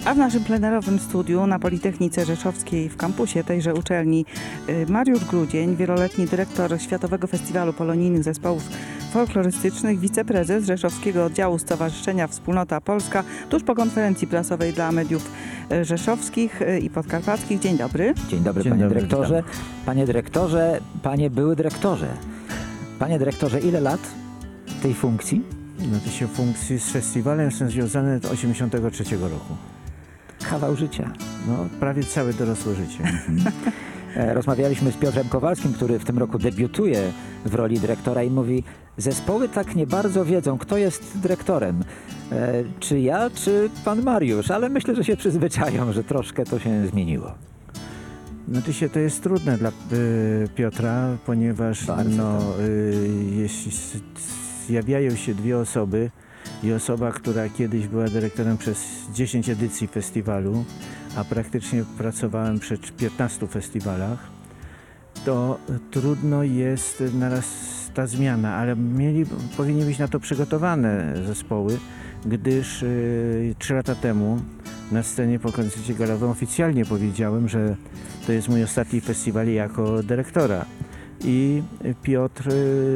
A w naszym plenerowym studiu na Politechnice Rzeszowskiej w kampusie tejże uczelni Mariusz Grudzień, wieloletni dyrektor Światowego Festiwalu Polonijnych Zespołów Folklorystycznych, wiceprezes Rzeszowskiego Oddziału Stowarzyszenia Wspólnota Polska, tuż po konferencji prasowej dla mediów rzeszowskich i podkarpackich. Dzień dobry. Dzień dobry, panie dyrektorze. Panie dyrektorze, panie były dyrektorze. Panie dyrektorze, ile lat tej funkcji? No to się funkcje z festiwalem są związane od 1983 roku. Kawał życia. No prawie całe dorosłe życie. Rozmawialiśmy z Piotrem Kowalskim, który w tym roku debiutuje w roli dyrektora i mówi: zespoły tak nie bardzo wiedzą, kto jest dyrektorem. Czy ja, czy pan Mariusz, ale myślę, że się przyzwyczają, że troszkę to się zmieniło. No to jest trudne dla Piotra, ponieważ jeśli zjawiają się dwie osoby i osoba, która kiedyś była dyrektorem przez 10 edycji festiwalu, a praktycznie pracowałem przy 15 festiwalach, to trudno jest naraz ta zmiana, ale powinny być na to przygotowane zespoły, gdyż 3 lata temu na scenie po koncercie galowym oficjalnie powiedziałem, że to jest mój ostatni festiwal jako dyrektora. I Piotr,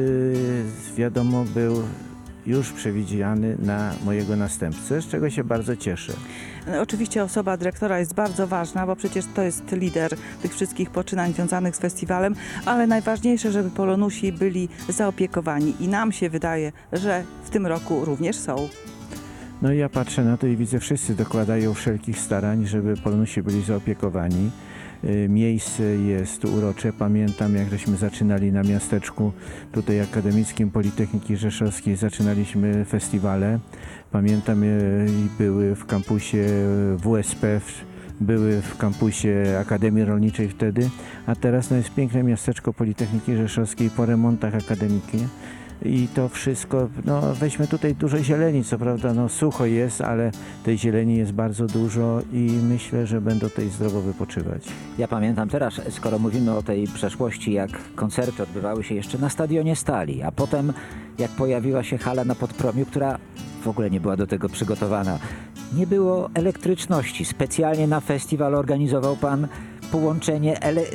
wiadomo, był już przewidziany na mojego następcę, z czego się bardzo cieszę. Oczywiście osoba dyrektora jest bardzo ważna, bo przecież to jest lider tych wszystkich poczynań związanych z festiwalem, ale najważniejsze, żeby Polonusi byli zaopiekowani i nam się wydaje, że w tym roku również są. No ja patrzę na to i widzę, wszyscy dokładają wszelkich starań, żeby Polonusi byli zaopiekowani. Miejsce jest urocze. Pamiętam, jak żeśmy zaczynali na miasteczku tutaj akademickim Politechniki Rzeszowskiej, zaczynaliśmy festiwale. Pamiętam, były w kampusie WSP, były w kampusie Akademii Rolniczej wtedy, a teraz jest piękne miasteczko Politechniki Rzeszowskiej po remontach akademiki. I to wszystko, weźmy tutaj dużo zieleni, co prawda sucho jest, ale tej zieleni jest bardzo dużo i myślę, że będą tutaj zdrowo wypoczywać. Ja pamiętam teraz, skoro mówimy o tej przeszłości, jak koncerty odbywały się jeszcze na Stadionie Stali, a potem jak pojawiła się hala na Podpromiu, która w ogóle nie była do tego przygotowana. Nie było elektryczności. Specjalnie na festiwal organizował pan połączenie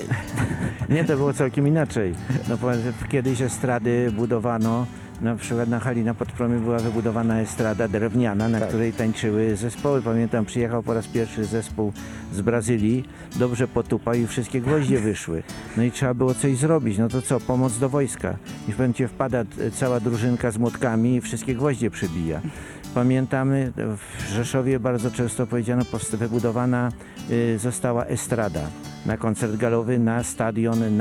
Nie, to było całkiem inaczej. Kiedyś estrady budowano, na przykład na hali na Podpromiu była wybudowana estrada drewniana, na której tańczyły zespoły. Pamiętam, przyjechał po raz pierwszy zespół z Brazylii, dobrze potupał i wszystkie gwoździe wyszły. No i trzeba było coś zrobić. No to co, pomoc do wojska. I w pewnym wpada cała drużynka z młotkami i wszystkie gwoździe przybija. Pamiętamy, w Rzeszowie bardzo często powiedziano, wybudowana została estrada na koncert galowy, na stadion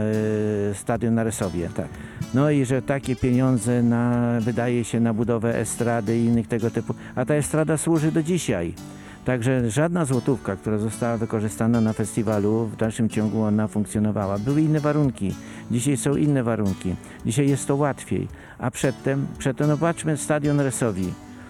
na Resowie. Tak. No i że takie pieniądze wydaje się na budowę estrady i innych tego typu, a ta estrada służy do dzisiaj. Także żadna złotówka, która została wykorzystana na festiwalu, w dalszym ciągu ona funkcjonowała. Były inne warunki, dzisiaj są inne warunki, dzisiaj jest to łatwiej, a przedtem patrzmy, stadion Resowi.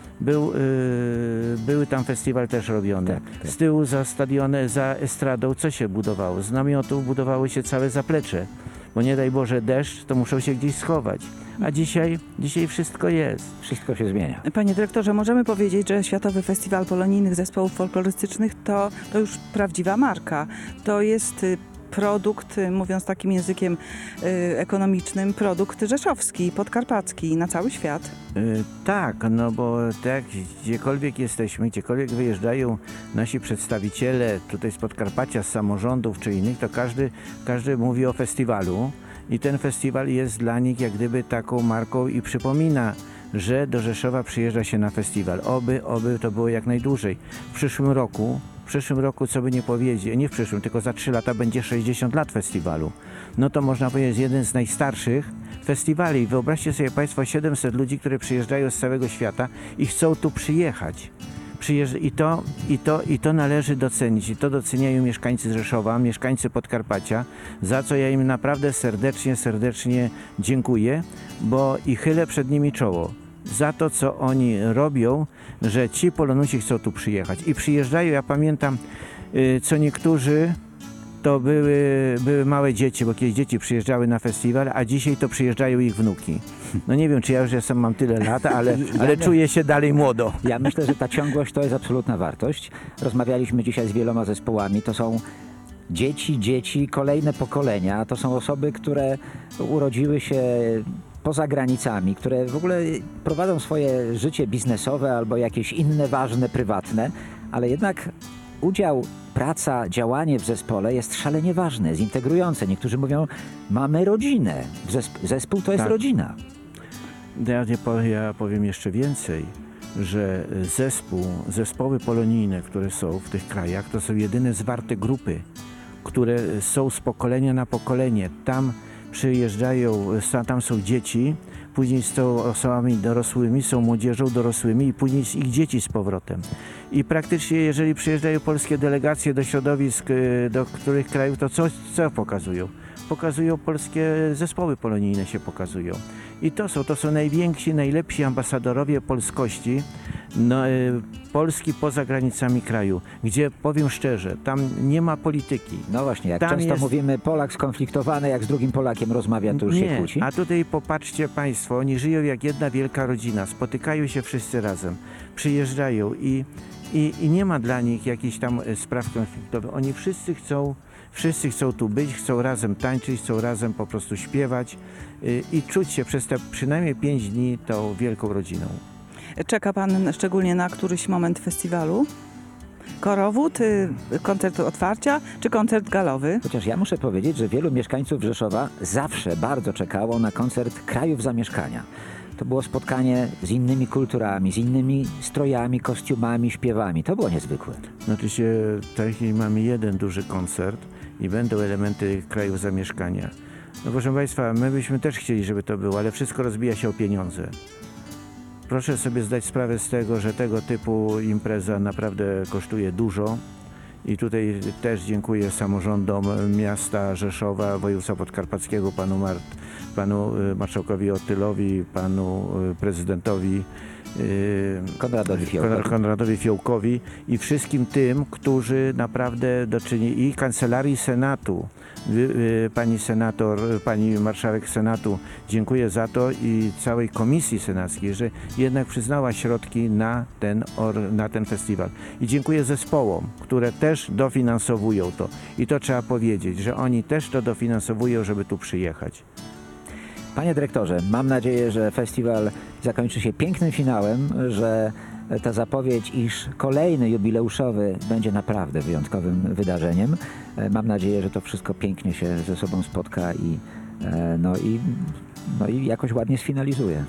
Były tam festiwal też robiony. Tak. Z tyłu za stadionem, za estradą co się budowało? Z namiotów budowało się całe zaplecze, bo nie daj Boże deszcz, to muszą się gdzieś schować. A dzisiaj wszystko jest. Wszystko się zmienia. Panie dyrektorze, możemy powiedzieć, że Światowy Festiwal Polonijnych Zespołów Folklorystycznych to już prawdziwa marka. To jest produkt, mówiąc takim językiem ekonomicznym, produkt rzeszowski, podkarpacki, na cały świat. Tak, bo tak, gdziekolwiek jesteśmy, gdziekolwiek wyjeżdżają nasi przedstawiciele tutaj z Podkarpacia, z samorządów czy innych, to każdy mówi o festiwalu i ten festiwal jest dla nich jak gdyby taką marką i przypomina, że do Rzeszowa przyjeżdża się na festiwal. Oby to było jak najdłużej. W przyszłym roku, co by nie powiedzieć, nie w przyszłym, tylko za 3 lata będzie 60 lat festiwalu. No to można powiedzieć, jeden z najstarszych festiwali. Wyobraźcie sobie Państwo 700 ludzi, które przyjeżdżają z całego świata i chcą tu przyjechać. I to należy docenić. I to doceniają mieszkańcy Rzeszowa, mieszkańcy Podkarpacia, za co ja im naprawdę serdecznie dziękuję, bo i chylę przed nimi czoło. Za to, co oni robią, że ci Polonusi chcą tu przyjechać. I przyjeżdżają, ja pamiętam, co niektórzy to były małe dzieci, bo kiedyś dzieci przyjeżdżały na festiwal, a dzisiaj to przyjeżdżają ich wnuki. No nie wiem, czy ja już mam tyle lat, ale czuję się dalej młodo. Ja myślę, że ta ciągłość to jest absolutna wartość. Rozmawialiśmy dzisiaj z wieloma zespołami. To są dzieci, kolejne pokolenia. To są osoby, które urodziły się poza granicami, które w ogóle prowadzą swoje życie biznesowe albo jakieś inne ważne, prywatne, ale jednak udział, praca, działanie w zespole jest szalenie ważne, jest integrujące. Niektórzy mówią, mamy rodzinę. Zespół to jest Tak. rodzina. Ja powiem jeszcze więcej, że zespoły polonijne, które są w tych krajach, to są jedyne zwarte grupy, które są z pokolenia na pokolenie. Tam przyjeżdżają, tam są dzieci, później są osobami dorosłymi, są młodzieżą dorosłymi i później ich dzieci z powrotem. I praktycznie jeżeli przyjeżdżają polskie delegacje do środowisk, do których krajów, to co pokazują? Pokazują polskie zespoły polonijne się pokazują. I to są najwięksi, najlepsi ambasadorowie polskości, Polski poza granicami kraju, gdzie powiem szczerze, tam nie ma polityki. No właśnie, jak Tam często jest- mówimy, Polak skonfliktowany, jak z drugim Polakiem rozmawia, to już się kłóci. A tutaj popatrzcie Państwo, oni żyją jak jedna wielka rodzina, spotykają się wszyscy razem, przyjeżdżają i nie ma dla nich jakichś tam spraw konfliktowych. Oni wszyscy chcą tu być, chcą razem tańczyć, chcą razem po prostu śpiewać i czuć się przez te przynajmniej 5 dni tą wielką rodziną. Czeka pan szczególnie na któryś moment festiwalu? Korowód, koncert otwarcia czy koncert galowy? Chociaż ja muszę powiedzieć, że wielu mieszkańców Rzeszowa zawsze bardzo czekało na koncert Krajów Zamieszkania. To było spotkanie z innymi kulturami, z innymi strojami, kostiumami, śpiewami. To było niezwykłe. Znaczy się, w tej chwili mamy jeden duży koncert i będą elementy krajów zamieszkania. No proszę Państwa, my byśmy też chcieli, żeby to było, ale wszystko rozbija się o pieniądze. Proszę sobie zdać sprawę z tego, że tego typu impreza naprawdę kosztuje dużo i tutaj też dziękuję samorządom miasta Rzeszowa, województwa podkarpackiego, panu marszałkowi Otylowi, panu prezydentowi Konradowi Fiołkowi i wszystkim tym, którzy naprawdę doczynili, i Kancelarii Senatu, pani senator, pani marszałek Senatu, dziękuję za to, i całej Komisji Senackiej, że jednak przyznała środki na ten festiwal. I dziękuję zespołom, które też dofinansowują to. I to trzeba powiedzieć, że oni też to dofinansowują, żeby tu przyjechać. Panie dyrektorze, mam nadzieję, że festiwal zakończy się pięknym finałem, że ta zapowiedź, iż kolejny jubileuszowy będzie naprawdę wyjątkowym wydarzeniem. Mam nadzieję, że to wszystko pięknie się ze sobą spotka i jakoś ładnie sfinalizuje.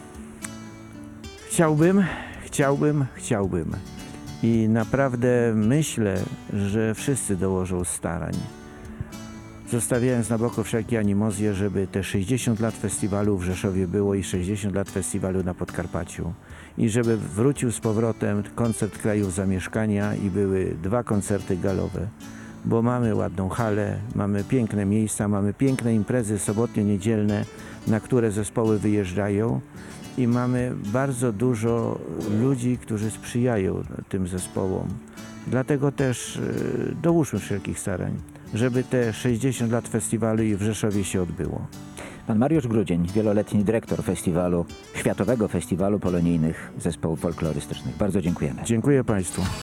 Chciałbym. I naprawdę myślę, że wszyscy dołożą starań. Zostawiając na boku wszelkie animozje, żeby te 60 lat festiwalu w Rzeszowie było i 60 lat festiwalu na Podkarpaciu. I żeby wrócił z powrotem koncert Krajów Zamieszkania i były 2 koncerty galowe. Bo mamy ładną halę, mamy piękne miejsca, mamy piękne imprezy sobotnio-niedzielne, na które zespoły wyjeżdżają. I mamy bardzo dużo ludzi, którzy sprzyjają tym zespołom. Dlatego też dołóżmy wszelkich starań, żeby te 60 lat festiwalu i w Rzeszowie się odbyło. Pan Mariusz Grudzień, wieloletni dyrektor festiwalu, Światowego Festiwalu Polonijnych Zespołów Folklorystycznych. Bardzo dziękujemy. Dziękuję Państwu.